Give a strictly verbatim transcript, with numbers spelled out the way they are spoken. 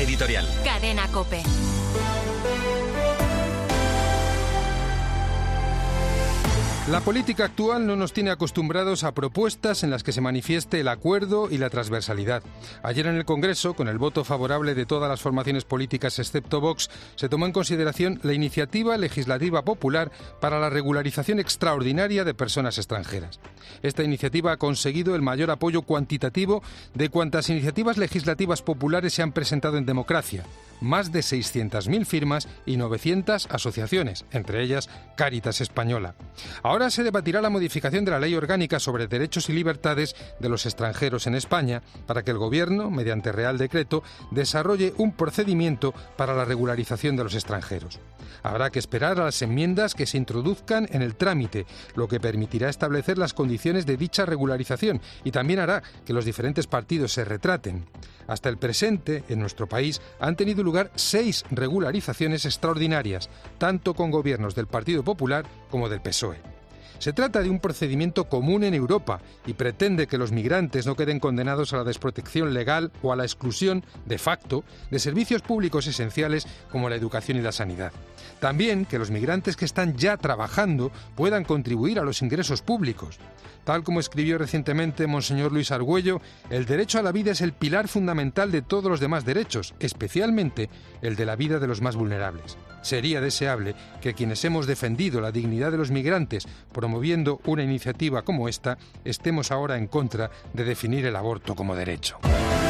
editorial. Cadena COPE. La política actual no nos tiene acostumbrados a propuestas en las que se manifieste el acuerdo y la transversalidad. Ayer en el Congreso, con el voto favorable de todas las formaciones políticas excepto Vox, se tomó en consideración la iniciativa legislativa popular para la regularización extraordinaria de personas extranjeras. Esta iniciativa ha conseguido el mayor apoyo cuantitativo de cuantas iniciativas legislativas populares se han presentado en democracia. Más de seiscientas mil firmas y novecientas asociaciones, entre ellas Cáritas Española. Ahora se debatirá la modificación de la Ley Orgánica sobre Derechos y Libertades de los Extranjeros en España para que el Gobierno, mediante Real Decreto, desarrolle un procedimiento para la regularización de los extranjeros. Habrá que esperar a las enmiendas que se introduzcan en el trámite, lo que permitirá establecer las condiciones de dicha regularización y también hará que los diferentes partidos se retraten. Hasta el presente, en nuestro país, han tenido lugar seis regularizaciones extraordinarias, tanto con gobiernos del Partido Popular como del P S O E. Se trata de un procedimiento común en Europa y pretende que los migrantes no queden condenados a la desprotección legal o a la exclusión, de facto, de servicios públicos esenciales como la educación y la sanidad. También que los migrantes que están ya trabajando puedan contribuir a los ingresos públicos. Tal como escribió recientemente Monseñor Luis Argüello, el derecho a la vida es el pilar fundamental de todos los demás derechos, especialmente el de la vida de los más vulnerables. Sería deseable que quienes hemos defendido la dignidad de los migrantes promoviendo una iniciativa como esta, estemos ahora en contra de definir el aborto como derecho.